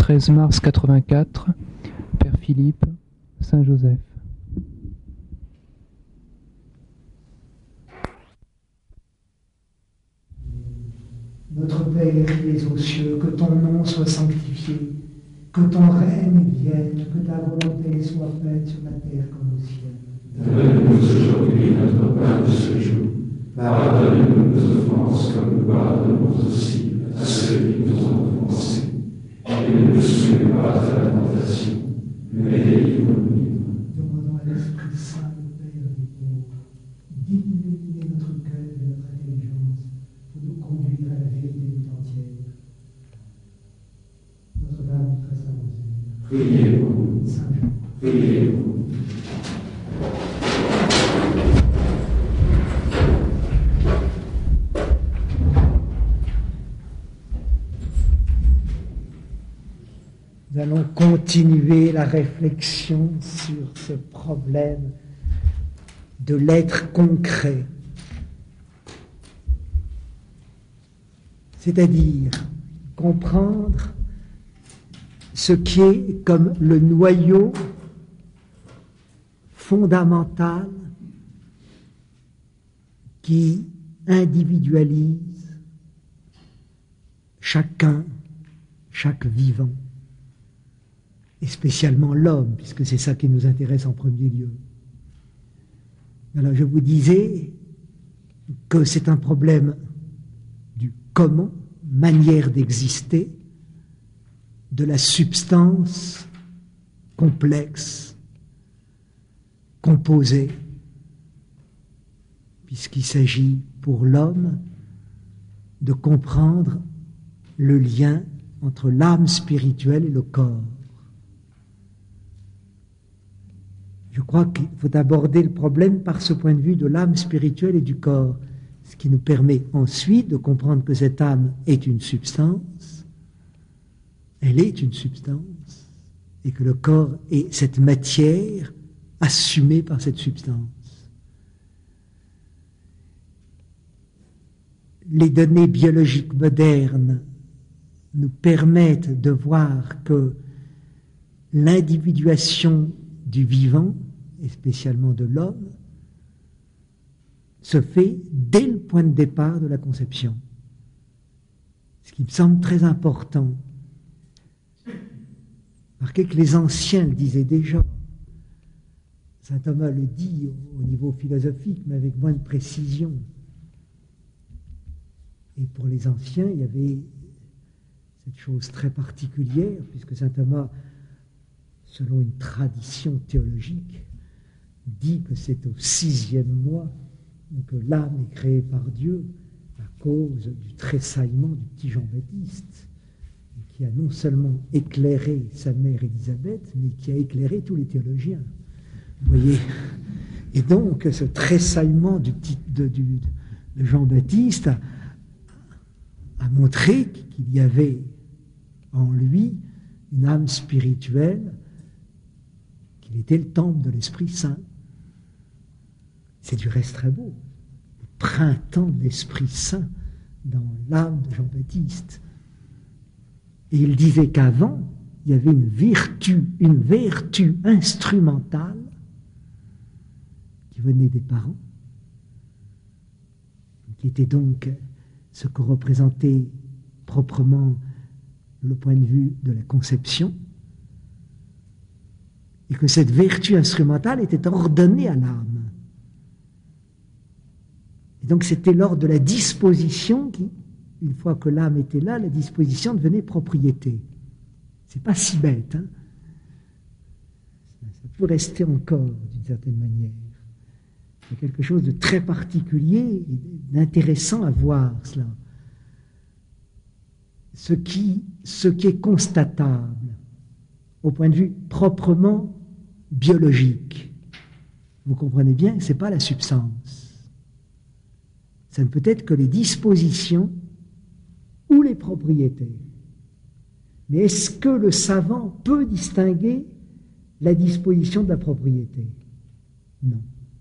13 mars 84, Père Philippe, Saint-Joseph. Notre Père qui es aux cieux, que ton nom soit sanctifié, que ton règne vienne, que ta volonté soit faite sur la terre comme au ciel. Donne-nous aujourd'hui notre pain de ce jour. Pardonne-nous nos offenses comme nous pardonnons aussi à ceux qui nous ont offensés. Et ne nous soumets pas à la tentation, mais délivre-nous. Demandons à l'Esprit Saint, le Père des pauvres, d'illuminer notre cœur et notre intelligence pour nous conduire à la vérité tout entière. Notre-Dame du très saint Rosaire. Priez pour nous. Saint Jean. Priez pour nous. Nous allons continuer la réflexion sur ce problème de l'être concret, c'est-à-dire comprendre ce qui est comme le noyau fondamental qui individualise chacun, chaque vivant, et spécialement l'homme, puisque c'est ça qui nous intéresse en premier lieu. Alors je vous disais que c'est un problème du comment, manière d'exister, de la substance complexe, composée, puisqu'il s'agit pour l'homme de comprendre le lien entre l'âme spirituelle et le corps. Je crois qu'il faut aborder le problème par ce point de vue de l'âme spirituelle et du corps, ce qui nous permet ensuite de comprendre que cette âme est une substance, elle est une substance, et que le corps est cette matière assumée par cette substance. Les données biologiques modernes nous permettent de voir que l'individuation du vivant, et spécialement de l'homme, se fait dès le point de départ de la conception. Ce qui me semble très important. Remarquez que les anciens le disaient déjà. Saint Thomas le dit au niveau philosophique, mais avec moins de précision. Et pour les anciens, il y avait cette chose très particulière, puisque Saint Thomas, selon une tradition théologique, dit que c'est au 6e mois que l'âme est créée par Dieu à cause du tressaillement du petit Jean-Baptiste, qui a non seulement éclairé sa mère Élisabeth, mais qui a éclairé tous les théologiens. Vous voyez ? Et donc, ce tressaillement de Jean-Baptiste a montré qu'il y avait en lui une âme spirituelle, qu'il était le temple de l'Esprit Saint. C'est du reste très beau. Le printemps de l'Esprit Saint dans l'âme de Jean-Baptiste. Et il disait qu'avant, il y avait une vertu instrumentale qui venait des parents, qui était donc ce que représentait proprement le point de vue de la conception, et que cette vertu instrumentale était ordonnée à l'âme. Et donc c'était lors de la disposition qui, une fois que l'âme était là, la disposition devenait propriété. C'est pas si bête, hein? Ça peut rester encore d'une certaine manière. C'est quelque chose de très particulier et d'intéressant à voir cela. Ce qui est constatable au point de vue proprement biologique, vous comprenez bien, ce n'est pas la substance. Ça ne peut être que les dispositions ou les propriétés. Mais est-ce que le savant peut distinguer la disposition de la propriété? Non.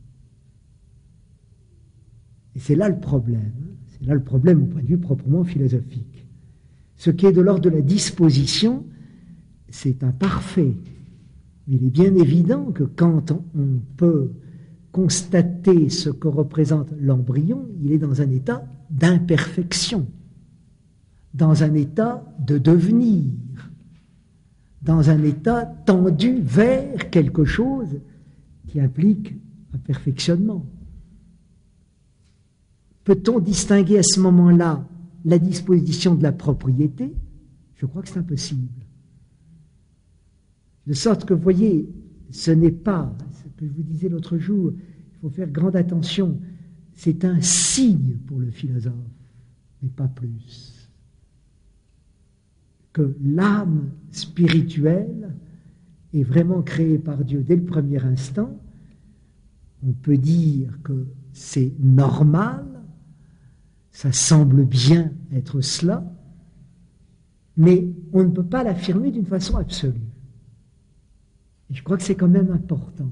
Et c'est là le problème. C'est là le problème au point de vue proprement philosophique. Ce qui est de l'ordre de la disposition c'est imparfait. Il est bien évident que quand on peut constater ce que représente l'embryon, il est dans un état d'imperfection, dans un état de devenir, dans un état tendu vers quelque chose qui implique un perfectionnement. Peut-on distinguer à ce moment-là la disposition de la propriété? Je crois que c'est impossible. De sorte que, vous voyez, ce n'est pas, ce que je vous disais l'autre jour, il faut faire grande attention, c'est un signe pour le philosophe, mais pas plus. Que l'âme spirituelle est vraiment créée par Dieu dès le premier instant. On peut dire que c'est normal, ça semble bien être cela, mais on ne peut pas l'affirmer d'une façon absolue. Et je crois que c'est quand même important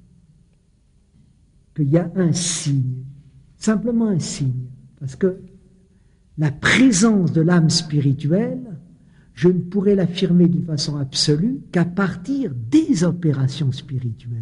qu'il y a un signe, simplement un signe, parce que la présence de l'âme spirituelle, je ne pourrais l'affirmer d'une façon absolue qu'à partir des opérations spirituelles.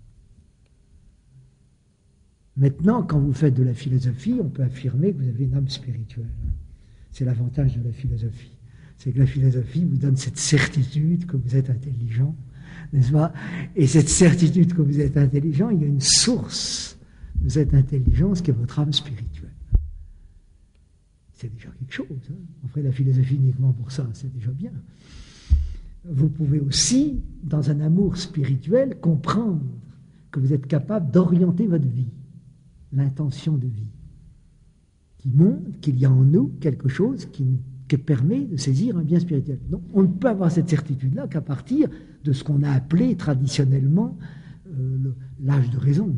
Maintenant, quand vous faites de la philosophie, on peut affirmer que vous avez une âme spirituelle. C'est l'avantage de la philosophie. C'est que la philosophie vous donne cette certitude que vous êtes intelligent, n'est-ce pas? Et cette certitude que vous êtes intelligent, il y a une source de cette intelligence qui est votre âme spirituelle. C'est déjà quelque chose. Hein? On ferait la philosophie uniquement pour ça, c'est déjà bien. Vous pouvez aussi, dans un amour spirituel, comprendre que vous êtes capable d'orienter votre vie, l'intention de vie, qui montre qu'il y a en nous quelque chose qui permet de saisir un bien spirituel. Donc, on ne peut avoir cette certitude-là qu'à partir de ce qu'on a appelé traditionnellement l'âge de raison.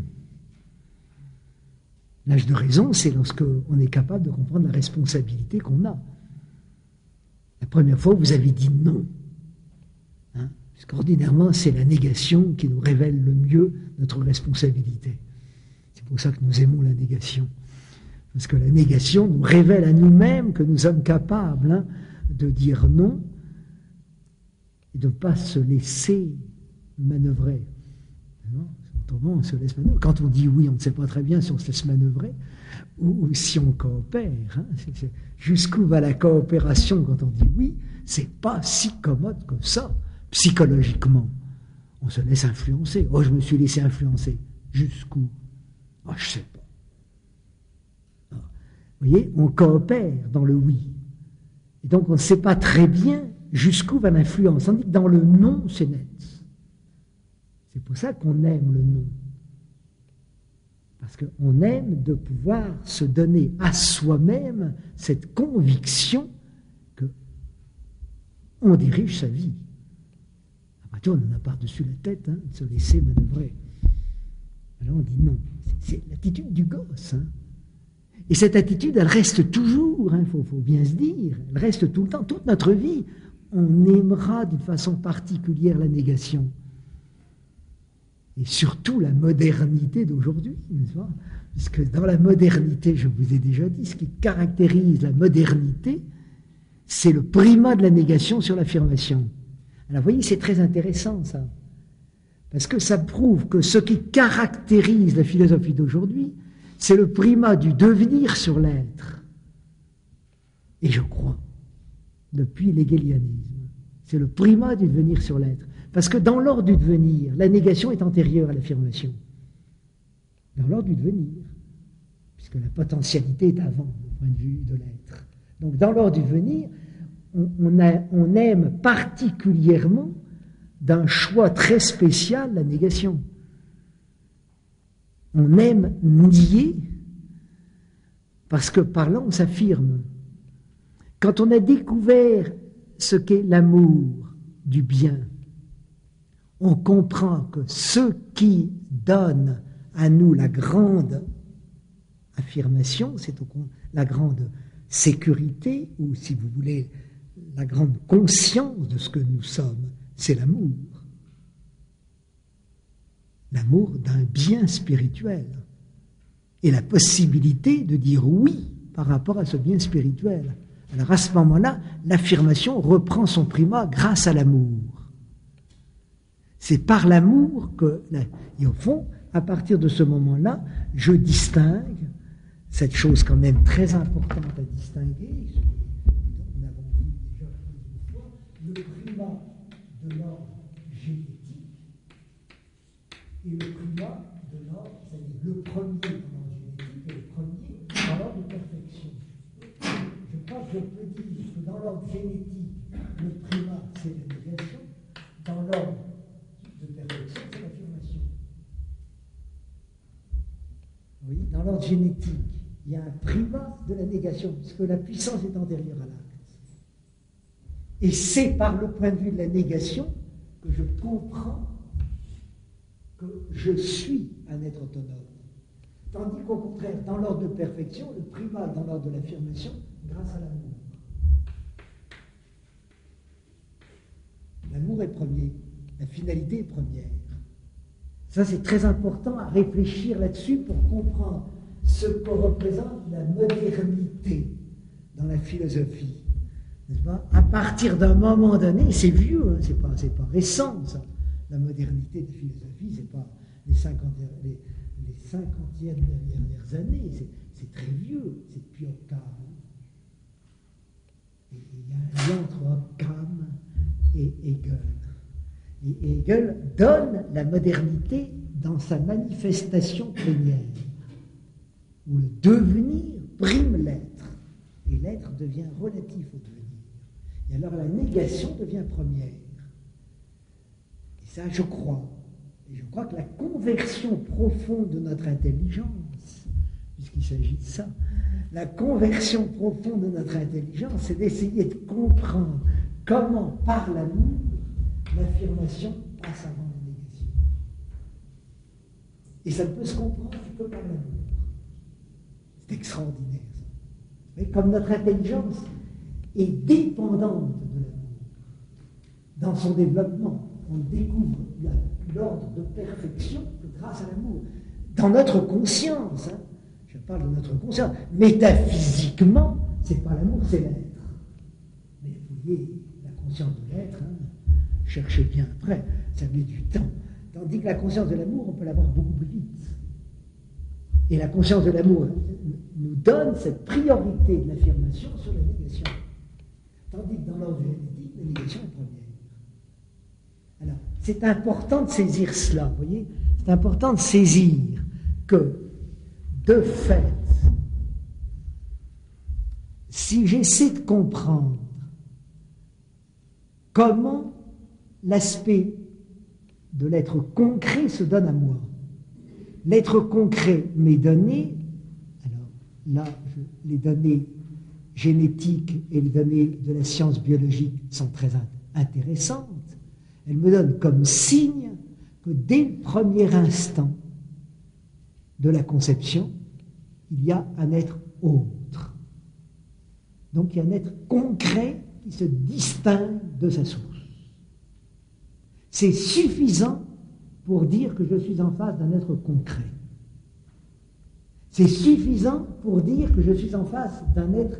L'âge de raison, c'est lorsque on est capable de comprendre la responsabilité qu'on a. La première fois, vous avez dit non. Hein, parce qu'ordinairement, c'est la négation qui nous révèle le mieux notre responsabilité. C'est pour ça que nous aimons la négation. Parce que la négation nous révèle à nous-mêmes que nous sommes capables de dire non et de ne pas se laisser manœuvrer. Autrement, on se laisse manœuvrer. Quand on dit oui, on ne sait pas très bien si on se laisse manœuvrer ou si on coopère. Hein. Jusqu'où va la coopération quand on dit oui? C'est pas si commode que ça, psychologiquement. On se laisse influencer. Oh, je me suis laissé influencer. Jusqu'où? Oh, je ne sais pas. Vous voyez, on coopère dans le oui. Et donc, on ne sait pas très bien jusqu'où va l'influence. On dit que dans le non, c'est net. C'est pour ça qu'on aime le non. Parce qu'on aime de pouvoir se donner à soi-même cette conviction qu'on dirige sa vie. Après tout, on en a par-dessus la tête, hein, de se laisser manœuvrer. Alors on dit non. C'est l'attitude du gosse. Hein. Et cette attitude, elle reste toujours, il faut bien se dire, elle reste tout le temps, toute notre vie. On aimera d'une façon particulière la négation. Et surtout la modernité d'aujourd'hui, n'est-ce pas? Parce que dans la modernité, je vous ai déjà dit, ce qui caractérise la modernité, c'est le primat de la négation sur l'affirmation. Alors vous voyez, c'est très intéressant ça. Parce que ça prouve que ce qui caractérise la philosophie d'aujourd'hui, c'est le primat du devenir sur l'être. Et je crois, depuis l'hégélianisme, c'est le primat du devenir sur l'être. Parce que dans l'ordre du devenir, la négation est antérieure à l'affirmation. Dans l'ordre du devenir, puisque la potentialité est avant, du point de vue de l'être. Donc dans l'ordre du devenir, on aime particulièrement d'un choix très spécial la négation. On aime nier parce que par là on s'affirme. Quand on a découvert ce qu'est l'amour du bien, on comprend que ce qui donne à nous la grande affirmation, c'est la grande sécurité, ou si vous voulez, la grande conscience de ce que nous sommes, c'est l'amour. L'amour d'un bien spirituel. Et la possibilité de dire oui par rapport à ce bien spirituel. Alors à ce moment-là, l'affirmation reprend son primat grâce à l'amour. C'est par l'amour que, et au fond, à partir de ce moment-là, je distingue cette chose quand même très importante à distinguer, nous l'avons vu déjà plusieurs fois, le primat de l'ordre génétique et le primat de l'ordre, c'est-à-dire le premier dans l'ordre génétique et le premier dans l'ordre de perfection. Je crois que je peux dire que dans l'ordre génétique, le primat, c'est la négation, dans l'ordre de perfection, c'est l'affirmation. Vous voyez, dans l'ordre génétique, il y a un primat de la négation, puisque la puissance est antérieure à l'acte. Et c'est par le point de vue de la négation que je comprends que je suis un être autonome. Tandis qu'au contraire, dans l'ordre de perfection, le primat est dans l'ordre de l'affirmation grâce à l'amour. L'amour est premier, la finalité est première. Ça, c'est très important à réfléchir là-dessus pour comprendre ce que représente la modernité dans la philosophie. N'est-ce pas? À partir d'un moment donné, c'est vieux, hein, c'est pas récent, ça. La modernité de philosophie, c'est pas les 50e dernières années, c'est très vieux, c'est depuis Occam. Et il y a un lien entre Occam et Hegel. Et Hegel donne la modernité dans sa manifestation plénière, où le devenir prime l'être, et l'être devient relatif au devenir. Et alors la négation devient première. Et ça, je crois. Et je crois que la conversion profonde de notre intelligence, puisqu'il s'agit de ça, la conversion profonde de notre intelligence, c'est d'essayer de comprendre comment, par l'amour, l'affirmation passe avant la négation. Et ça ne peut se comprendre que par l'amour. C'est extraordinaire, ça. Mais comme notre intelligence est dépendante de l'amour, dans son développement, on découvre l'ordre de perfection que grâce à l'amour. Dans notre conscience, hein, je parle de notre conscience, métaphysiquement, c'est pas l'amour, c'est l'être. Mais vous voyez, la conscience de l'être, hein, cherchez bien après, ça met du temps. Tandis que la conscience de l'amour, on peut l'avoir beaucoup plus vite. Et la conscience de l'amour nous donne cette priorité de l'affirmation sur la négation. Tandis que dans l'ordre génétique, la négation est première. Alors, c'est important de saisir cela, vous voyez? C'est important de saisir que, de fait, si j'essaie de comprendre comment l'aspect de l'être concret se donne à moi, l'être concret m'est donné, alors là, les données génétiques et les données de la science biologique sont très intéressantes. Elles me donnent comme signe que dès le premier instant de la conception, il y a un être autre. Donc il y a un être concret qui se distingue de sa source. C'est suffisant pour dire que je suis en face d'un être concret. C'est suffisant pour dire que je suis en face d'un être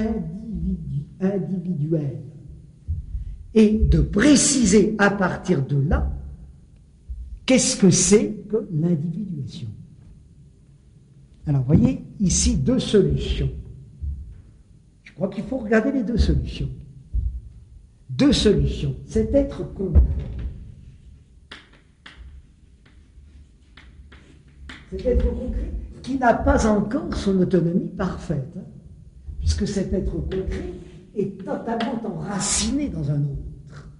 individuel. Et de préciser à partir de là, qu'est-ce que c'est que l'individuation. Alors, vous voyez, ici, deux solutions. Je crois qu'il faut regarder les deux solutions. Deux solutions. Cet être concret. Cet être concret qui n'a pas encore son autonomie parfaite, hein, puisque cet être concret est totalement enraciné dans un autre.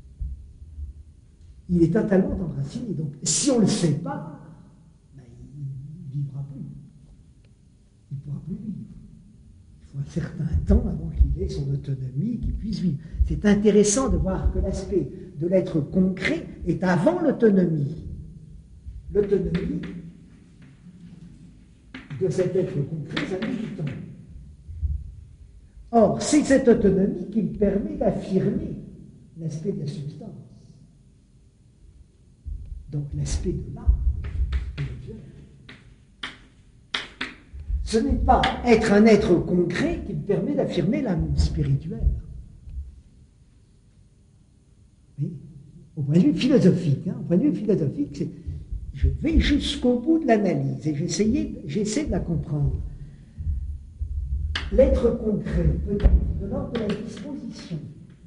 Il est totalement enraciné. Donc, si on ne le sait pas, ben, il ne vivra plus. Il ne pourra plus vivre. Il faut un certain temps avant qu'il ait son autonomie, qu'il puisse vivre. C'est intéressant de voir que l'aspect de l'être concret est avant l'autonomie. L'autonomie de cet être concret, ça met du temps. Or, c'est cette autonomie qui me permet d'affirmer l'aspect de la substance. Donc l'aspect de l'âme. Ce n'est pas être un être concret qui me permet d'affirmer l'âme spirituelle. Oui. au point de vue philosophique. Au point de vue philosophique, je vais jusqu'au bout de l'analyse et j'essaie de la comprendre. L'être concret peut être de l'ordre de la disposition.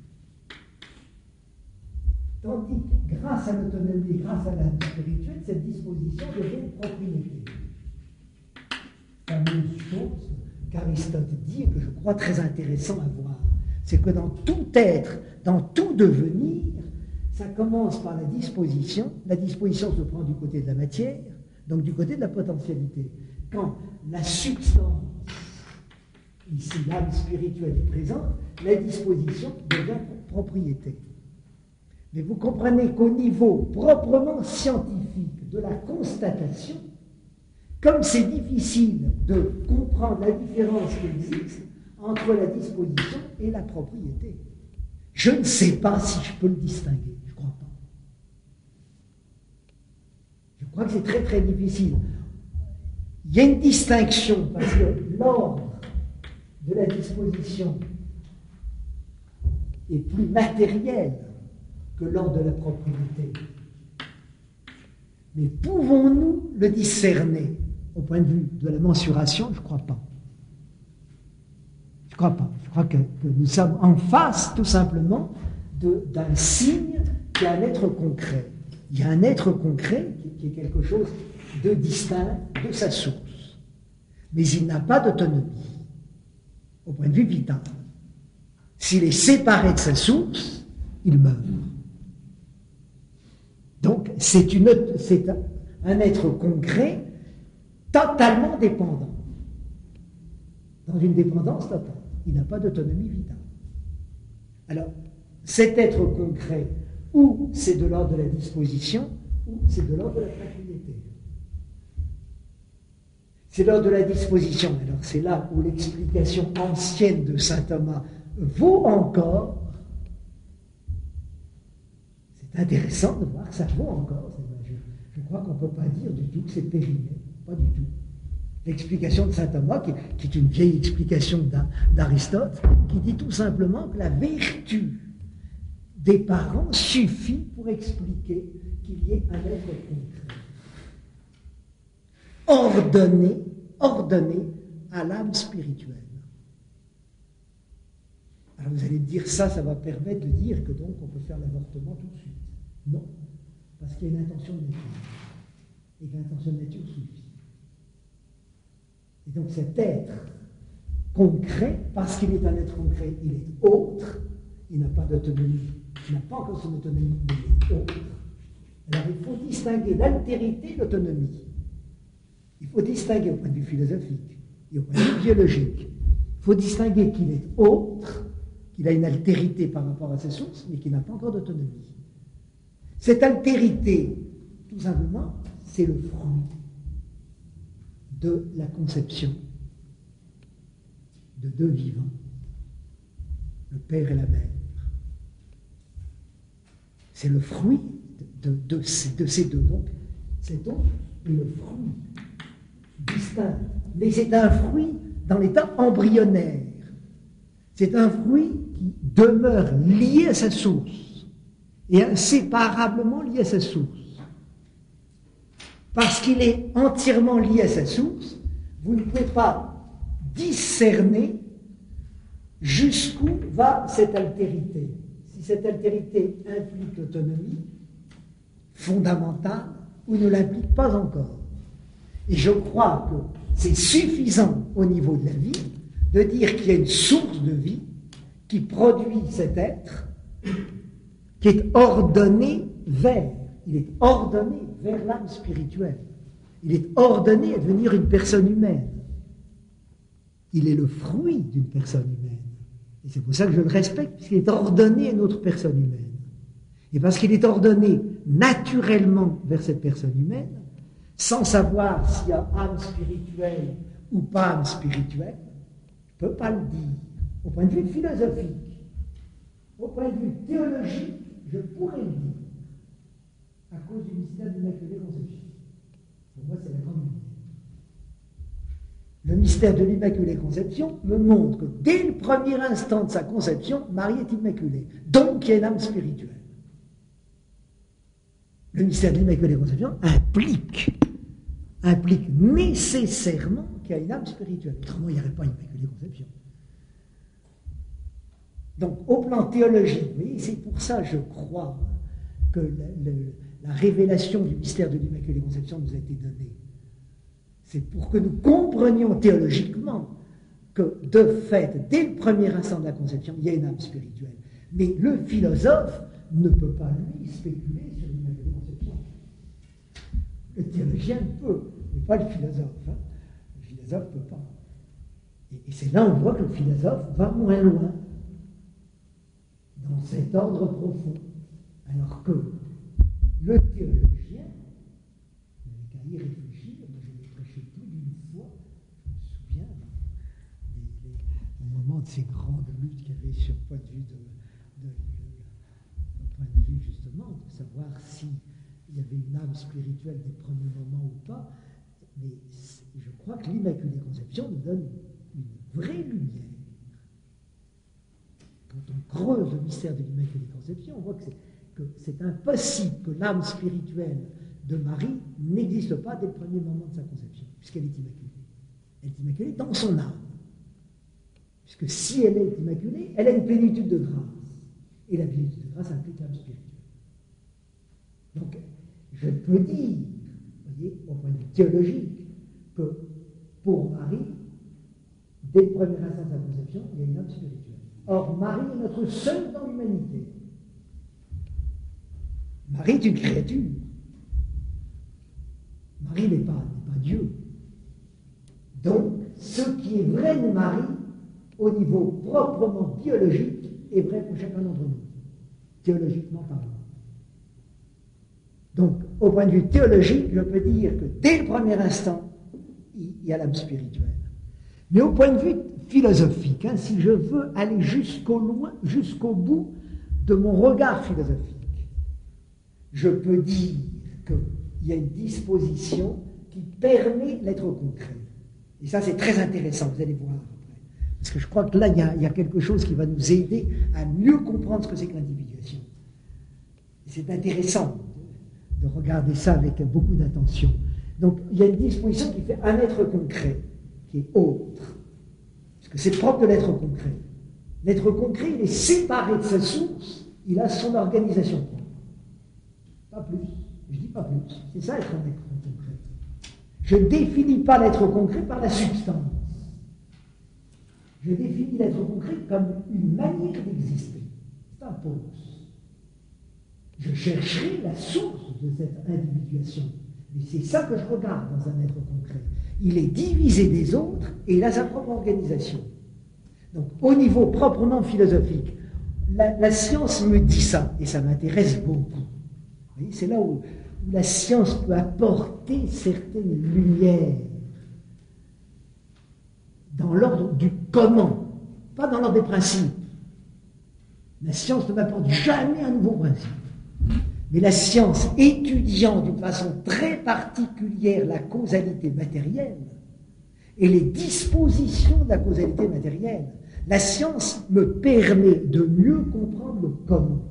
Tandis que grâce à l'autonomie, grâce à l'âme spirituelle, cette disposition devient une propriété. Fameuse chose qu'Aristote dit et que je crois très intéressant à voir, c'est que dans tout être, dans tout devenir, ça commence par la disposition. La disposition se prend du côté de la matière, donc du côté de la potentialité. Quand la substance, ici l'âme spirituelle est présente, la disposition devient propriété. Mais vous comprenez qu'au niveau proprement scientifique de la constatation, comme c'est difficile de comprendre la différence qui existe entre la disposition et la propriété, je ne sais pas si je peux le distinguer. Je ne crois pas. Je crois que c'est très très difficile. Il y a une distinction parce que l'ordre de la disposition est plus matériel que l'ordre de la propriété. Mais pouvons-nous le discerner au point de vue de la mensuration? Je ne crois pas. Je ne crois pas. Je crois que nous sommes en face, tout simplement, d'un signe qui est un être concret. Il y a un être concret qui est quelque chose de distinct de sa source. Mais il n'a pas d'autonomie, au point de vue vital. S'il est séparé de sa source, il meurt. Donc, c'est un être concret totalement dépendant. Dans une dépendance totale. Il n'a pas d'autonomie vitale. Alors, cet être concret, ou c'est de l'ordre de la disposition, ou c'est de l'ordre de la propriété. C'est l'ordre de la disposition. Alors, c'est là où l'explication ancienne de saint Thomas vaut encore. C'est intéressant de voir que ça vaut encore. Je crois qu'on ne peut pas dire du tout que c'est périmé. Pas du tout. L'explication de saint Thomas, qui est une vieille explication d'Aristote, qui dit tout simplement que la vertu des parents suffit pour expliquer qu'il y ait un être concret. Ordonné à l'âme spirituelle. Alors vous allez me dire, ça va permettre de dire que donc on peut faire l'avortement tout de suite. Non, parce qu'il y a une intention de nature. Et que l'intention de nature suffit. Et donc cet être concret, parce qu'il est un être concret, il est autre, il n'a pas d'autonomie, il n'a pas encore son autonomie, mais il est autre. Alors il faut distinguer l'altérité et l'autonomie. Il faut distinguer au point de vue philosophique et au point de vue biologique. Il faut distinguer qu'il est autre, qu'il a une altérité par rapport à ses sources, mais qu'il n'a pas encore d'autonomie. Cette altérité, tout simplement, c'est le fruit de la conception de deux vivants, le père et la mère. C'est le fruit de ces deux. Donc, c'est donc le fruit distinct. Mais c'est un fruit dans l'état embryonnaire. C'est un fruit qui demeure lié à sa source et inséparablement lié à sa source. Parce qu'il est entièrement lié à sa source, vous ne pouvez pas discerner jusqu'où va cette altérité. Si cette altérité implique l'autonomie fondamentale ou ne l'implique pas encore. Et je crois que c'est suffisant au niveau de la vie de dire qu'il y a une source de vie qui produit cet être, qui est ordonné vers. Il est ordonné vers l'âme spirituelle. Il est ordonné à devenir une personne humaine. Il est le fruit d'une personne humaine. Et c'est pour ça que je le respecte, puisqu'il est ordonné à une autre personne humaine. Et parce qu'il est ordonné naturellement vers cette personne humaine, sans savoir s'il y a âme spirituelle ou pas âme spirituelle, je ne peux pas le dire. Au point de vue philosophique, au point de vue théologique, je pourrais le dire. À cause du mystère de l'Immaculée Conception. Pour moi, c'est la grande idée. Le mystère de l'Immaculée Conception me montre que dès le premier instant de sa conception, Marie est immaculée. Donc, il y a une âme spirituelle. Le mystère de l'Immaculée Conception implique nécessairement qu'il y a une âme spirituelle. Autrement, il n'y aurait pas Immaculée Conception. Donc, au plan théologique, vous voyez, c'est pour ça, je crois, que la révélation du mystère de l'Immaculée Conception nous a été donnée. C'est pour que nous comprenions théologiquement que, de fait, dès le premier instant de la conception, il y a une âme spirituelle. Mais le philosophe ne peut pas, lui, spéculer sur l'Immaculée Conception. Le théologien peut, mais pas le philosophe. Hein. Le philosophe ne peut pas. Et c'est là où on voit que le philosophe va moins loin dans cet ordre profond. Alors que le théologien, il n'avait qu'à y réfléchir. Moi, je l'ai prêché plus d'une fois. Je me souviens au moment de ces grandes luttes qu'il y avait sur le point de vue justement, de savoir s'il y avait une âme spirituelle des premiers moments ou pas. Mais je crois que l'Immaculée Conception nous donne une vraie lumière. Quand on creuse le mystère de l'Immaculée Conception, on voit que c'est impossible que l'âme spirituelle de Marie n'existe pas dès le premier moment de sa conception, puisqu'elle est immaculée. Elle est immaculée dans son âme. Puisque si elle est immaculée, elle a une plénitude de grâce. Et la plénitude de grâce implique l'âme spirituelle. Donc, je peux dire, vous voyez, au point de vue théologique, que pour Marie, dès le premier instant de sa conception, il y a une âme spirituelle. Or, Marie est notre seule dans l'humanité. Marie est une créature. Marie n'est pas Dieu. Donc, ce qui est vrai de Marie, au niveau proprement biologique, est vrai pour chacun d'entre nous, théologiquement parlant. Donc, au point de vue théologique, je peux dire que dès le premier instant, il y a l'âme spirituelle. Mais au point de vue philosophique, hein, si je veux aller jusqu'au bout de mon regard philosophique, je peux dire qu'il y a une disposition qui permet l'être concret. Et ça, c'est très intéressant, vous allez voir après. Parce que je crois que là, il y a quelque chose qui va nous aider à mieux comprendre ce que c'est que l'individuation. Et c'est intéressant de regarder ça avec beaucoup d'attention. Donc, il y a une disposition qui fait un être concret, qui est autre. Parce que c'est propre de l'être concret. L'être concret, il est séparé de sa source, il a son organisation propre. Pas plus. Je dis pas plus. C'est ça être un être concret. Je ne définis pas l'être concret par la substance. Je définis l'être concret comme une manière d'exister. C'est un pause. Je chercherai la source de cette individuation. Mais c'est ça que je regarde dans un être concret. Il est divisé des autres et il a sa propre organisation. Donc, au niveau proprement philosophique, la science me dit ça, et ça m'intéresse beaucoup. Vous voyez, c'est là où la science peut apporter certaines lumières dans l'ordre du comment, pas dans l'ordre des principes. La science ne m'apporte jamais un nouveau principe. Mais la science, étudiant d'une façon très particulière la causalité matérielle et les dispositions de la causalité matérielle, la science me permet de mieux comprendre le comment.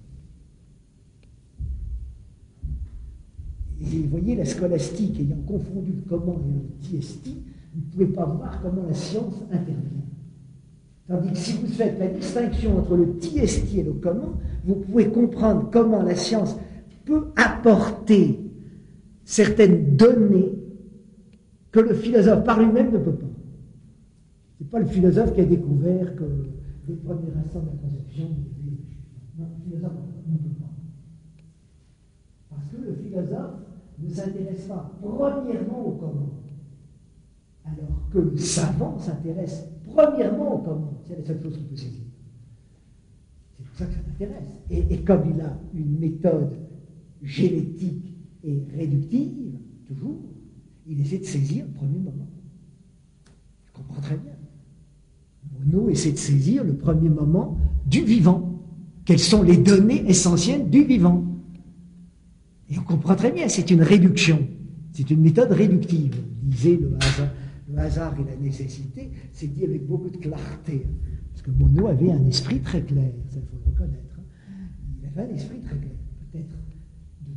Et vous voyez, la scolastique ayant confondu le comment et le tiesti, vous ne pouvez pas voir comment la science intervient. Tandis que si vous faites la distinction entre le tiesti et le comment, vous pouvez comprendre comment la science peut apporter certaines données que le philosophe par lui-même ne peut pas. Ce n'est pas le philosophe qui a découvert que les premiers instants de la conception, non, le philosophe ne peut pas. Parce que le philosophe ne s'intéresse pas premièrement au comment, alors que le savant s'intéresse premièrement au comment. C'est la seule chose qu'il peut saisir. C'est pour ça que ça m'intéresse. Et comme il a une méthode génétique et réductive, toujours, il essaie de saisir le premier moment. Je comprends très bien. Monod essaie de saisir le premier moment du vivant. Quelles sont les données essentielles du vivant? Et on comprend très bien, c'est une réduction. C'est une méthode réductive. Lisez le hasard et la nécessité, c'est dit avec beaucoup de clarté. Parce que Monod avait un esprit très clair, ça il faut le reconnaître. Il avait un esprit très clair. Peut-être de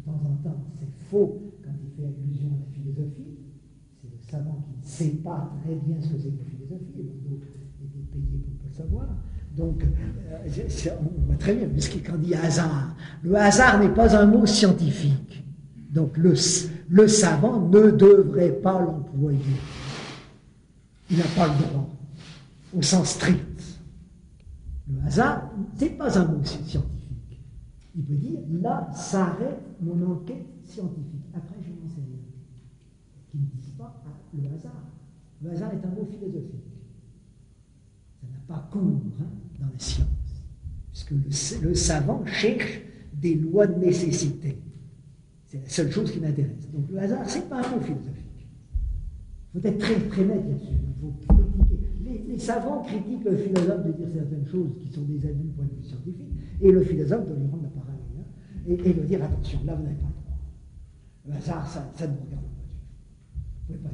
temps en temps, c'est faux quand il fait allusion à la philosophie. C'est le savant qui ne sait pas très bien ce que c'est que la philosophie, et donc il est payé pour ne pas le savoir. Donc, on voit très bien, puisque quand il dit hasard, le hasard n'est pas un mot scientifique. Donc, le savant ne devrait pas l'employer. Il n'a pas le droit, au sens strict. Le hasard, ce n'est pas un mot scientifique. Il peut dire, là, s'arrête mon enquête scientifique. Après, je n'en sais rien. Qui ne disent pas le hasard. Le hasard est un mot philosophique. Ça n'a pas cours dans la science. Puisque le savant cherche des lois de nécessité. C'est la seule chose qui m'intéresse. Donc le hasard, ce n'est pas un mot philosophique. Il faut être très, très net là-dessus. Il faut critiquer. Les savants critiquent le philosophe de dire certaines choses qui sont des abus du point de vue scientifique, et le philosophe doit lui rendre la parole, et lui dire attention, là vous n'avez pas le droit. Le hasard, ça ne vous regarde pas. Vous ne pouvez pas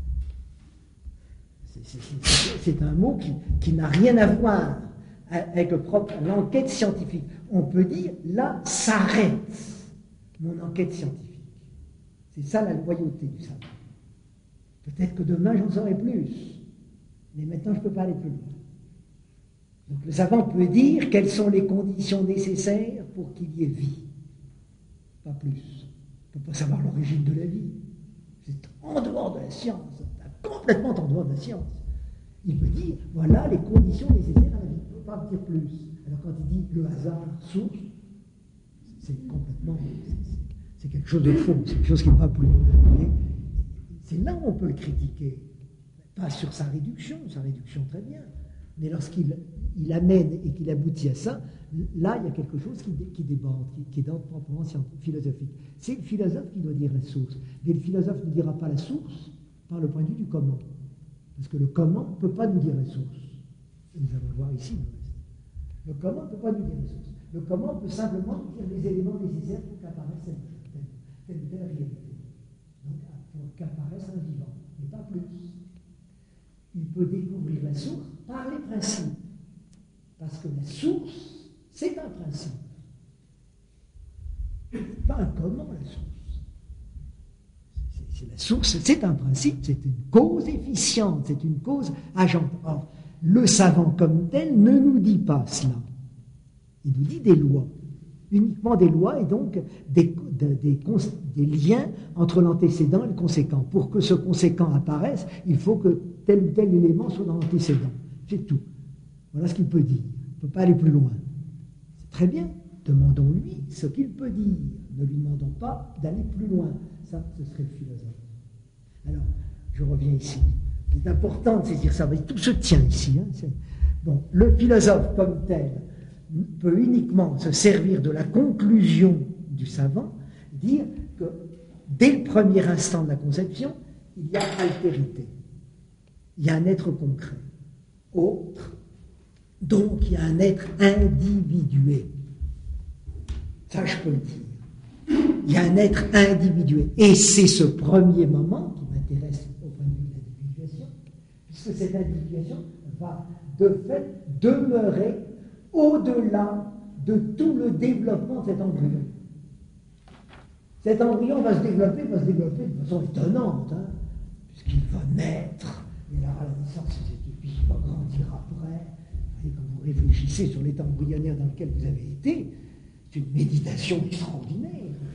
dire ça. C'est un mot qui n'a rien à voir avec l'enquête scientifique. On peut dire là s'arrête mon enquête scientifique. C'est ça la loyauté du savant. Peut-être que demain j'en saurai plus. Mais maintenant, je ne peux pas aller plus loin. Donc le savant peut dire quelles sont les conditions nécessaires pour qu'il y ait vie. Pas plus. Il ne peut pas savoir l'origine de la vie. C'est en dehors de la science, complètement en dehors de la science. Il peut dire, voilà les conditions nécessaires à la vie. Il ne peut pas dire plus. Alors quand il dit le hasard, source, c'est complètement... C'est quelque chose de faux, c'est quelque chose qui ne va plus. Mais c'est là où on peut le critiquer. Pas sur sa réduction très bien, mais lorsqu'il amène et qu'il aboutit à ça, là il y a quelque chose qui déborde, qui est d'ordre proprement philosophique. C'est le philosophe qui doit dire la source, mais le philosophe ne dira pas la source par le point de vue du comment, parce que le comment ne peut pas nous dire la source. Et nous allons le voir ici. Le comment ne peut pas nous dire la source. Le comment peut simplement nous dire les éléments nécessaires pour qu'apparaisse telle ou telle réalité. Donc pour qu'apparaisse un vivant, mais pas plus. Il peut découvrir la source par les principes. Parce que la source, c'est un principe. Pas un comment, la source. La source, c'est un principe, c'est une cause efficiente, c'est une cause agente. Or, le savant comme tel ne nous dit pas cela. Il nous dit des lois. Uniquement des lois et donc des liens entre l'antécédent et le conséquent. Pour que ce conséquent apparaisse, il faut que tel ou tel élément soit dans l'antécédent. C'est tout. Voilà ce qu'il peut dire. Il ne peut pas aller plus loin. C'est très bien. Demandons-lui ce qu'il peut dire. Ne lui demandons pas d'aller plus loin. Ça, ce serait le philosophe. Alors, je reviens ici. C'est important de saisir ça. Tout se tient ici. Bon, le philosophe comme tel peut uniquement se servir de la conclusion du savant, dire que dès le premier instant de la conception, il y a altérité. Il y a un être concret, autre, donc il y a un être individué. Ça, je peux le dire. Il y a un être individué. Et c'est ce premier moment qui m'intéresse au point de vue de l'individuation, puisque cette individuation va de fait demeurer au-delà de tout le développement de cet embryon. Cet embryon va se développer de façon étonnante, puisqu'il va naître, et là, à la naissance, et puis il va grandir après. Et quand vous réfléchissez sur l'état embryonnaire dans lequel vous avez été, c'est une méditation extraordinaire.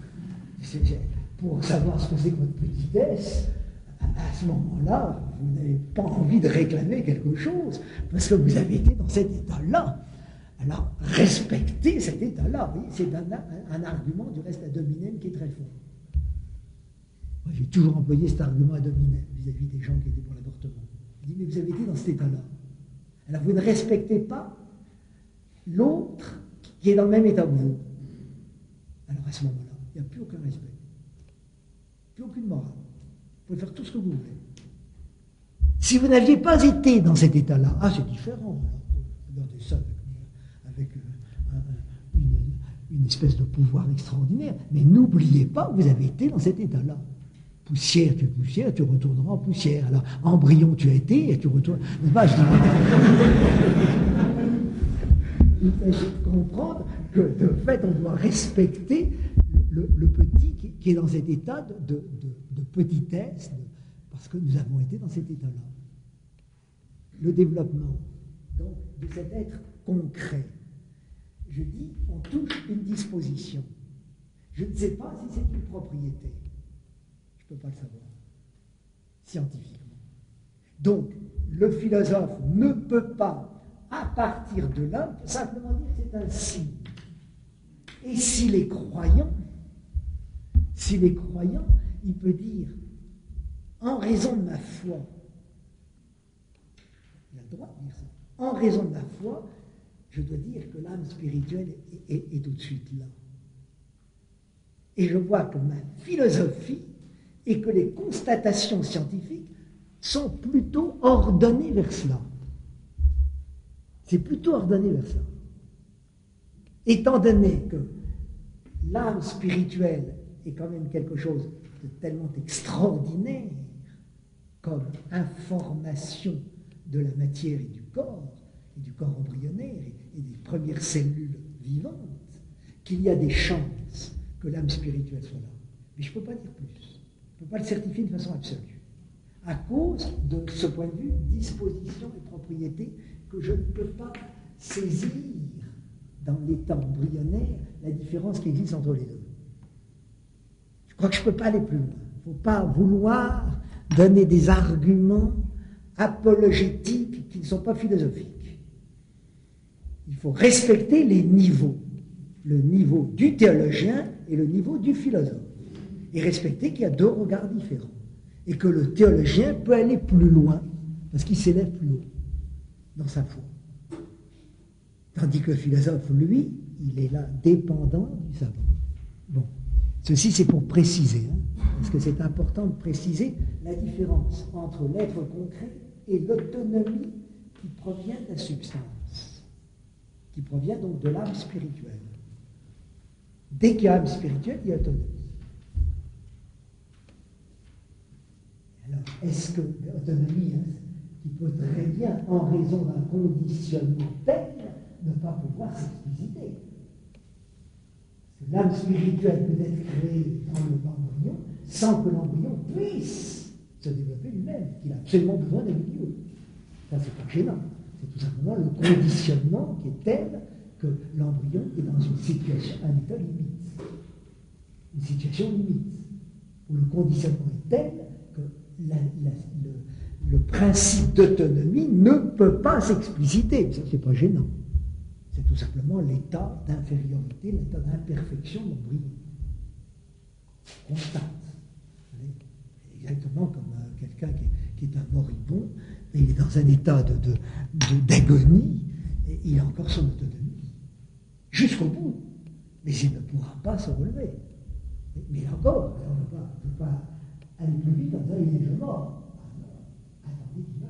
Pour savoir ce que c'est que votre petitesse, à ce moment-là, vous n'avez pas envie de réclamer quelque chose, parce que vous avez été dans cet état-là. Alors, respectez cet état-là. C'est un argument, du reste, ad hominem qui est très fort. Moi, j'ai toujours employé cet argument ad hominem vis-à-vis des gens qui étaient pour l'avortement. Je dis, mais vous avez été dans cet état-là. Alors, vous ne respectez pas l'autre qui est dans le même état que vous. Alors, à ce moment-là, il n'y a plus aucun respect. Plus aucune morale. Vous pouvez faire tout ce que vous voulez. Si vous n'aviez pas été dans cet état-là, c'est différent. Regardez ça avec une espèce de pouvoir extraordinaire. Mais n'oubliez pas que vous avez été dans cet état-là. Poussière, tu retourneras en poussière. Alors, embryon, tu as été, et tu retournes... Il s'agit de comprendre que, de fait, on doit respecter le petit qui est dans cet état de petitesse, parce que nous avons été dans cet état-là. Le développement, donc, de cet être concret. Je dis, on touche une disposition. Je ne sais pas si c'est une propriété. Je ne peux pas le savoir, scientifiquement. Donc, le philosophe ne peut pas, à partir de là, simplement dire que c'est un signe. Et s'il est croyant, il peut dire, en raison de ma foi, il a le droit de dire ça, en raison de ma foi, je dois dire que l'âme spirituelle est tout de suite là. Et je vois que ma philosophie et que les constatations scientifiques sont plutôt ordonnées vers cela. C'est plutôt ordonné vers cela. Étant donné que l'âme spirituelle est quand même quelque chose de tellement extraordinaire comme information de la matière et du corps embryonnaire et des premières cellules vivantes, qu'il y a des chances que l'âme spirituelle soit là. Mais je ne peux pas dire plus. Je ne peux pas le certifier de façon absolue. À cause de ce point de vue, disposition et propriété, que je ne peux pas saisir dans l'état embryonnaire la différence qui existe entre les deux. Je crois que je ne peux pas aller plus loin. Il ne faut pas vouloir donner des arguments apologétiques qui ne sont pas philosophiques. Il faut respecter les niveaux, le niveau du théologien et le niveau du philosophe, et respecter qu'il y a deux regards différents, et que le théologien peut aller plus loin, parce qu'il s'élève plus haut dans sa foi. Tandis que le philosophe, lui, il est là dépendant du savant. Bon, ceci c'est pour préciser, parce que c'est important de préciser la différence entre l'être concret et l'autonomie qui provient de la substance, qui provient donc de l'âme spirituelle. Dès qu'il y a âme spirituelle, il y a autonomie. Alors, est-ce que l'autonomie, qui peut très bien, en raison d'un conditionnement tel, ne pas pouvoir s'expliciter? L'âme spirituelle peut être créée dans l'embryon sans que l'embryon puisse se développer lui-même, qu'il a absolument besoin d'un milieu. Ça, c'est pas gênant. C'est tout simplement le conditionnement qui est tel que l'embryon est dans une situation, un état limite. Une situation limite. Où le conditionnement est tel que le principe d'autonomie ne peut pas s'expliciter. Ça, c'est pas gênant. C'est tout simplement l'état d'infériorité, l'état d'imperfection de l'embryon. Constate. Exactement comme quelqu'un qui est un moribond, mais il est dans un état d'agonie, et il a encore son autonomie. Jusqu'au bout. Mais il ne pourra pas se relever. Mais encore, on ne peut pas aller plus vite en disant il est déjà mort. Attendez qu'il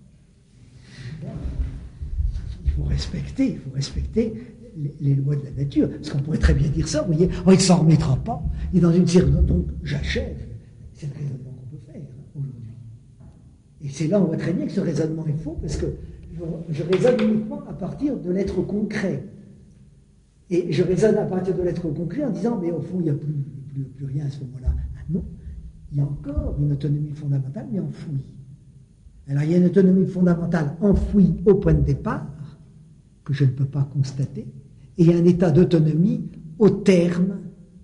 meure. Il faut respecter les lois de la nature. Parce qu'on pourrait très bien dire ça, vous voyez, il ne s'en remettra pas. Il est dans une circonstance, donc j'achève. C'est le raisonnement qu'on peut faire aujourd'hui. Et c'est là on voit très bien que ce raisonnement est faux, parce que je raisonne uniquement à partir de l'être concret. Et je raisonne à partir de l'être concret en disant, mais au fond, il n'y a plus rien à ce moment-là. Non, il y a encore une autonomie fondamentale, mais enfouie. Alors, il y a une autonomie fondamentale enfouie au point de départ, que je ne peux pas constater, et il y a un état d'autonomie au terme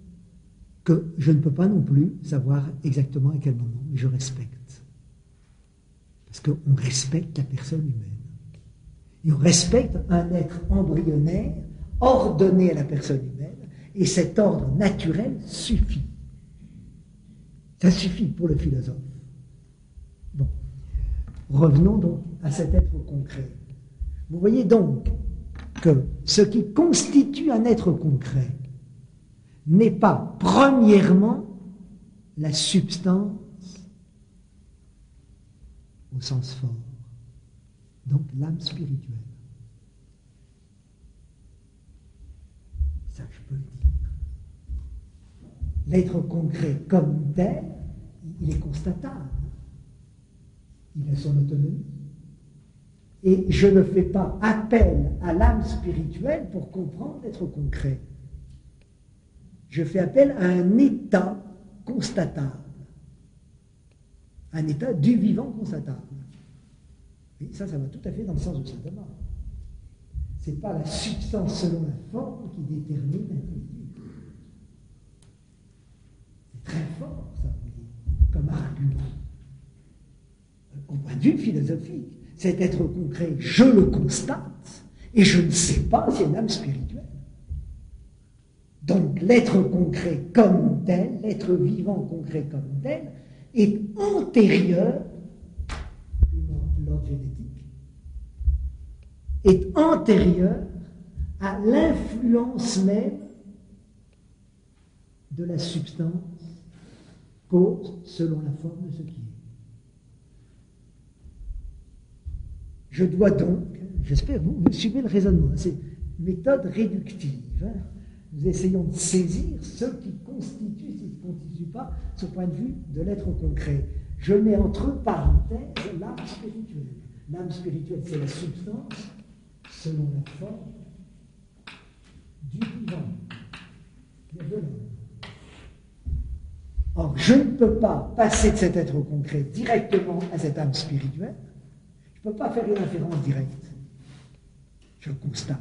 que je ne peux pas non plus savoir exactement à quel moment, mais je respecte. Parce qu'on respecte la personne humaine. Et on respecte un être embryonnaire ordonné à la personne humaine, et cet ordre naturel suffit. Ça suffit pour le philosophe. Bon. Revenons donc à cet être concret. Vous voyez donc que ce qui constitue un être concret n'est pas premièrement la substance au sens fort, donc l'âme spirituelle. Ça, je peux le dire. L'être concret comme tel, il est constatable. Il a son autonomie. Et je ne fais pas appel à l'âme spirituelle pour comprendre l'être concret. je fais appel à un état constatable, un état du vivant constatable. Et ça va tout à fait dans le sens de saint Thomas. Ce n'est pas la substance selon la forme qui détermine l'individu. C'est très fort, ça, comme argument. Au point de vue philosophique, cet être concret, je le constate, et je ne sais pas si c'est une âme spirituelle. Donc l'être concret comme tel, l'être vivant concret comme tel, est antérieur, l'ordre génétique, est antérieur à l'influence même de la substance, cause selon la forme de ce qui est. Je dois donc, j'espère que vous suivez le raisonnement, c'est une méthode réductive. Nous essayons de saisir ce qui constitue, ce qui ne constitue pas, ce point de vue de l'être concret. Je mets entre parenthèses l'âme spirituelle. L'âme spirituelle, c'est la substance selon la forme du vivant, de l'homme. Or, je ne peux pas passer de cet être concret directement à cette âme spirituelle. Je ne peux pas faire une inférence directe. Je le constate.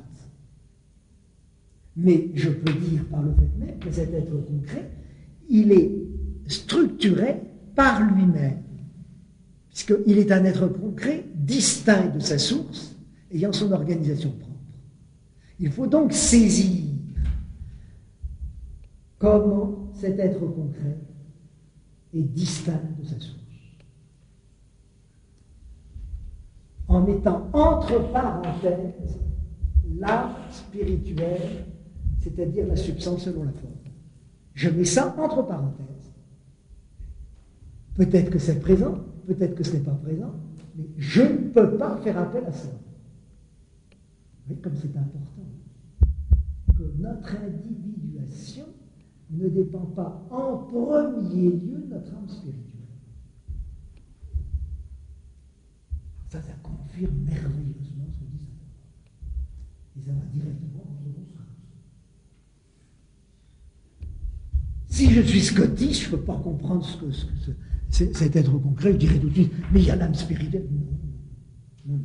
Mais je peux dire par le fait même que cet être concret, il est structuré par lui-même, puisqu'il est un être concret distinct de sa source, ayant son organisation propre. Il faut donc saisir comment cet être concret est distinct de sa source. En mettant entre parenthèses l'âme spirituelle, c'est-à-dire la substance selon la forme. Je mets ça entre parenthèses. Peut-être que c'est présent, peut-être que ce n'est pas présent, mais je ne peux pas faire appel à ça. Vous voyez comme c'est important que notre individuation ne dépend pas en premier lieu de notre âme spirituelle. Ça confirme merveilleusement ce que dit saint Thomas. Et ça va directement dans le bon sens. Si je suis scotiste, je ne peux pas comprendre ce que cet être concret, je dirais tout de suite, mais il y a l'âme spirituelle. Non.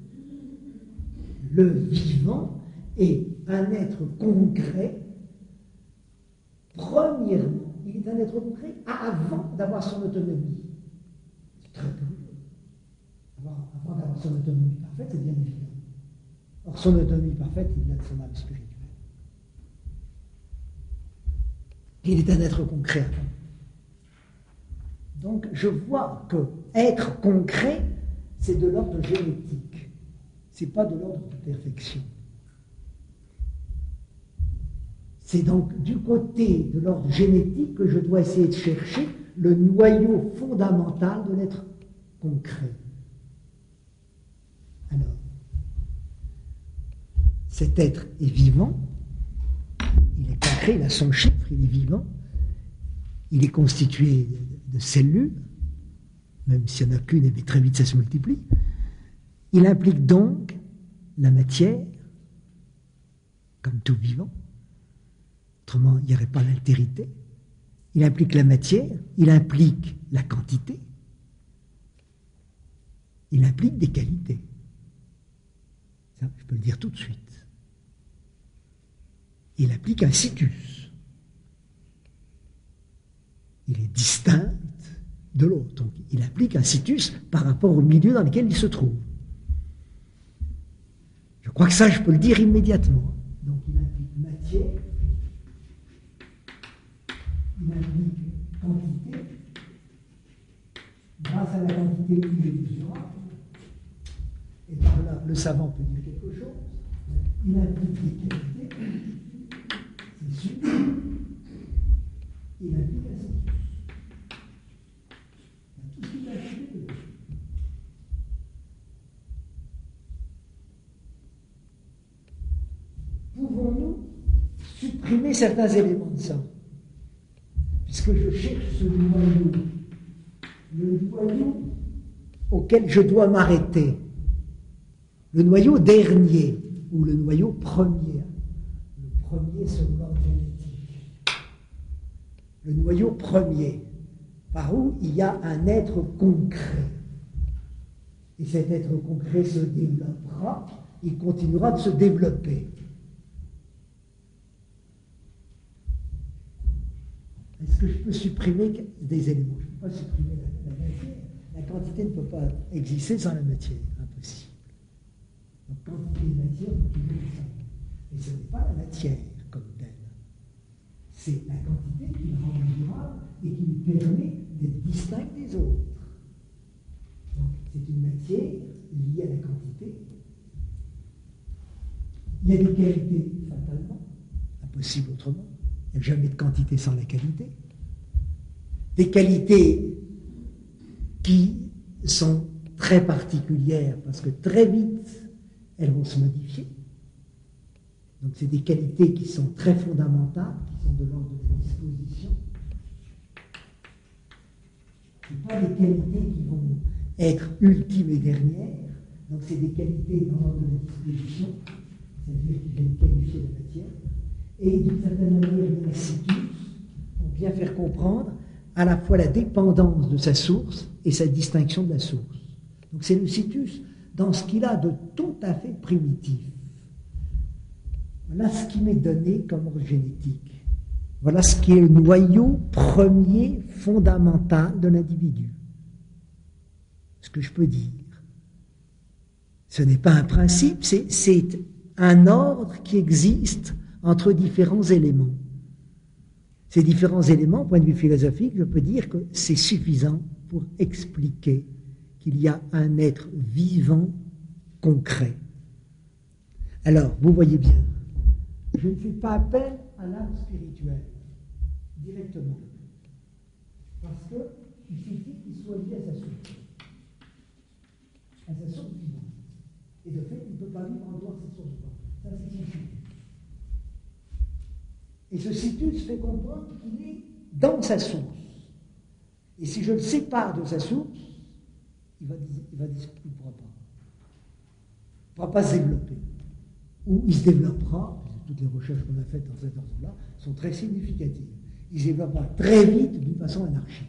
Le vivant est un être concret. Premièrement, il est un être concret avant d'avoir son autonomie. C'est très curieux. Avant d'avoir son autonomie parfaite, c'est bien évident. Or, son autonomie parfaite, il a de son âme spirituelle. Il est un être concret avant. Donc, je vois que être concret, c'est de l'ordre génétique. Ce n'est pas de l'ordre de perfection. C'est donc du côté de l'ordre génétique que je dois essayer de chercher le noyau fondamental de l'être concret. Alors, cet être est vivant, il est concret, il a son chiffre, il est vivant, il est constitué de cellules, même s'il n'y en a qu'une, et très vite ça se multiplie. Il implique donc la matière, comme tout vivant, autrement il n'y aurait pas l'altérité. Il implique la matière, il implique la quantité, il implique des qualités. Ça, je peux le dire tout de suite. Il implique un situs. Il est distinct de l'autre. Donc, il implique un situs par rapport au milieu dans lequel il se trouve. Je crois que ça, je peux le dire immédiatement. Donc, il implique matière, il implique quantité. Grâce à la quantité, il est mesurable. Et par là, le savant peut dire quelque chose. Il implique des qualités. C'est sûr. Il implique un situs. Tout ce qu'il a ajouté dedans. Pouvons-nous supprimer certains éléments de ça? Puisque je cherche ce noyau, le noyau auquel je dois m'arrêter, le noyau dernier, ou le noyau premier, le premier selon l'ordre génétique. le noyau premier, par où il y a un être concret. Et cet être concret se développera, il continuera de se développer. Est-ce que je peux supprimer des éléments? Je ne peux pas supprimer la matière. La quantité ne peut pas exister sans la matière, impossible. Donc quantité de matière, on peut toujours ça. Mais ce n'est pas la matière comme telle. C'est la quantité qui le rend durable et qui lui permet d'être distinct des autres. Donc c'est une matière liée à la quantité. Il y a des qualités fatalement, impossible autrement. Il n'y a jamais de quantité sans la qualité. Des qualités qui sont très particulières parce que très vite, elles vont se modifier. Donc c'est des qualités qui sont très fondamentales, qui sont de l'ordre de la disposition. Ce ne sont pas des qualités qui vont être ultimes et dernières. Donc c'est des qualités dans l'ordre de la disposition, c'est-à-dire qui viennent qualifier la matière. Et d'une certaine manière, les situs pour bien faire comprendre à la fois la dépendance de sa source et sa distinction de la source. Donc c'est le situs dans ce qu'il a de tout à fait primitif. Voilà ce qui m'est donné comme ordre génétique. Voilà ce qui est le noyau premier fondamental de l'individu. Ce que je peux dire. Ce n'est pas un principe, c'est un ordre qui existe entre différents éléments. Ces différents éléments, au point de vue philosophique, je peux dire que c'est suffisant pour expliquer qu'il y a un être vivant concret. Alors, vous voyez bien, je ne fais pas appel à l'âme spirituelle directement, parce qu'il suffit qu'il soit lié à sa source vivante. Et de fait, il ne peut pas vivre en dehors de cette source-là. Ça, c'est son situs. Et ce situs fait comprendre qu'il est dans sa source. Et si je le sépare de sa source, il ne pourra pas se développer. Ou il se développera, toutes les recherches qu'on a faites dans cet ordre-là sont très significatives, il se développera très vite d'une façon anarchique.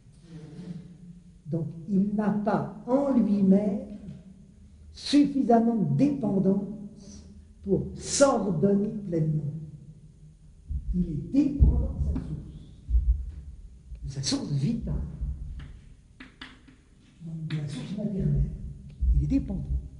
Donc il n'a pas en lui-même suffisamment de dépendance pour s'ordonner pleinement. Il est dépendant de sa source vitale, de la source maternelle. Il est dépendant.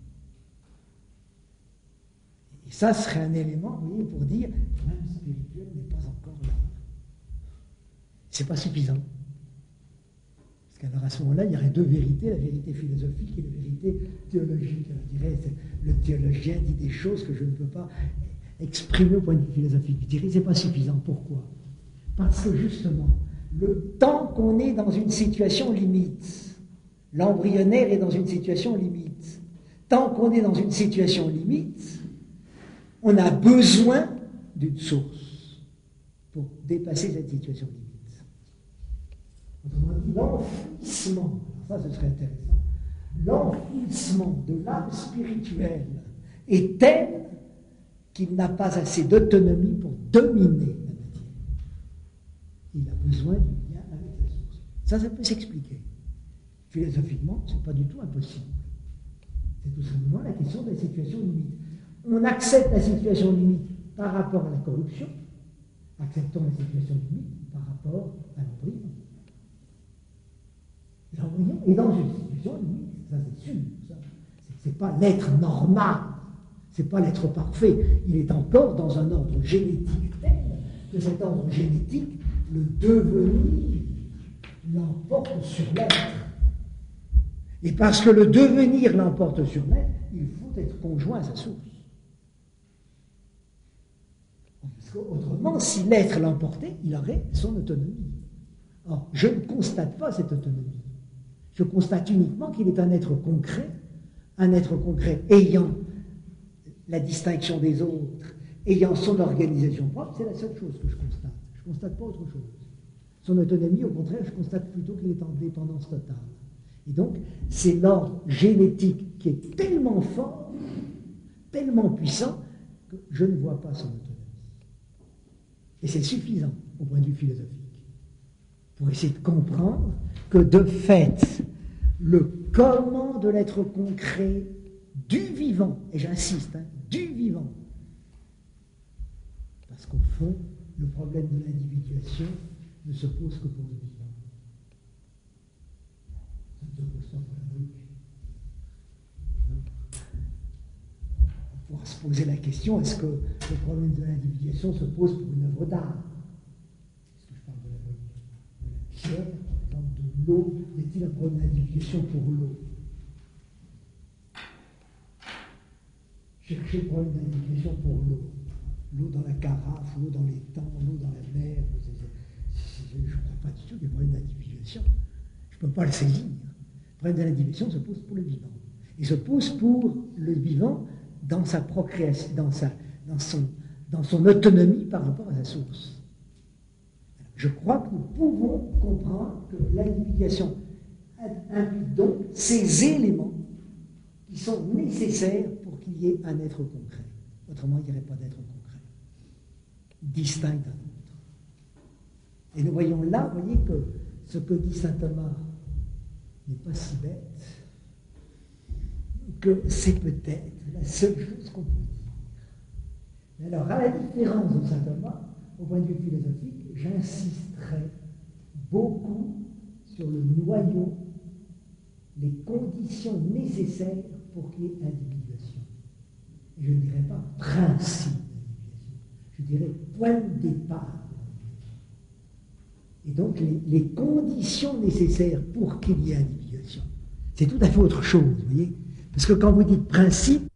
Et ça serait un élément, vous voyez, pour dire que l'âme spirituelle n'est pas encore là. C'est pas suffisant. Parce qu'alors à ce moment-là, il y aurait deux vérités, la vérité philosophique et la vérité théologique. On dirait, le théologien dit des choses que je ne peux pas exprimer au point de vue philosophique. Je dirais, c'est pas suffisant. Pourquoi? Parce que justement, le temps qu'on est dans une situation limite, l'embryonnaire est dans une situation limite. Tant qu'on est dans une situation limite, on a besoin d'une source pour dépasser cette situation limite. Autrement dit, l'enfouissement, ça ce serait intéressant, l'enfouissement de l'âme spirituelle est tel qu'il n'a pas assez d'autonomie pour dominer la matière. Il a besoin du lien avec la source. Ça peut s'expliquer. Philosophiquement, ce n'est pas du tout impossible. C'est tout simplement la question de la situation limite. On accepte la situation limite par rapport à la corruption, acceptons la situation limite par rapport à l'embryon. L'embryon est dans une situation limite, ça c'est sûr. Ce n'est pas l'être normal, ce n'est pas l'être parfait. Il est encore dans un ordre génétique tel que cet ordre génétique, le devenir, l'emporte sur l'être. Et parce que le devenir l'emporte sur l'être, il faut être conjoint à sa source. Autrement, si l'être l'emportait, il aurait son autonomie. Or, je ne constate pas cette autonomie. Je constate uniquement qu'il est un être concret ayant la distinction des autres, ayant son organisation propre, c'est la seule chose que je constate. Je ne constate pas autre chose. Son autonomie, au contraire, je constate plutôt qu'il est en dépendance totale. Et donc, c'est l'ordre génétique qui est tellement fort, tellement puissant, que je ne vois pas son autonomie. Et c'est suffisant au point de vue philosophique. pour essayer de comprendre que de fait, le comment de l'être concret du vivant, et j'insiste, du vivant, parce qu'au fond, le problème de l'individuation ne se pose que pour le vivant. Ça ne se pose pas pour la brique. On pourra se poser la question, est-ce que le problème de l'individuation se pose pour une œuvre d'art? Est-ce que je parle de la brique, de la pierre, par exemple, de l'eau? Y a-t-il un problème d'individuation pour l'eau? Chercher le problème d'individuation pour l'eau. L'eau dans la carafe, l'eau dans l'étang, l'eau dans la mer. Je ne crois pas du tout qu'il y ait un problème d'individuation. Je ne peux pas le saisir. Le problème de l'individuation se pose pour le vivant. Il se pose pour le vivant dans sa procréation, dans son autonomie par rapport à sa source. Je crois que nous pouvons comprendre que l'individuation implique donc ces éléments qui sont nécessaires pour qu'il y ait un être concret. Autrement, il n'y aurait pas d'être concret, distinct d'un autre. Et nous voyons là, vous voyez, que ce que dit saint Thomas n'est pas si bête, que c'est peut-être la seule chose qu'on peut dire. Mais alors, à la différence de saint Thomas, au point de vue philosophique, j'insisterai beaucoup sur le noyau, les conditions nécessaires pour qu'il y ait individuation. Et je ne dirais pas principe d'individuation, je dirais point de départ de l'individuation. Et donc les conditions nécessaires pour qu'il y ait individuation, c'est tout à fait autre chose, vous voyez. Parce que quand vous dites principe,